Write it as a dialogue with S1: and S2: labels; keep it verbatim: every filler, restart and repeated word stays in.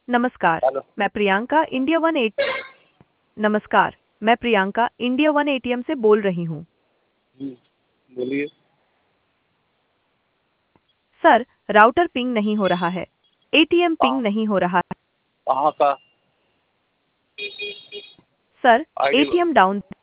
S1: नमस्कार,
S2: हेलो।
S1: मैं Priyanka India one eight नमस्कार, मैं प्रियंका इंडिया वन एटीएम से बोल रही हूँ।
S2: हम्म, बोलिए।
S1: सर, राउटर पिंग नहीं हो रहा है। एटीएम पिंग
S2: कहाँ
S1: नहीं हो रहा है।
S2: कहाँ का
S1: सर,
S2: आईडी?
S1: ATM down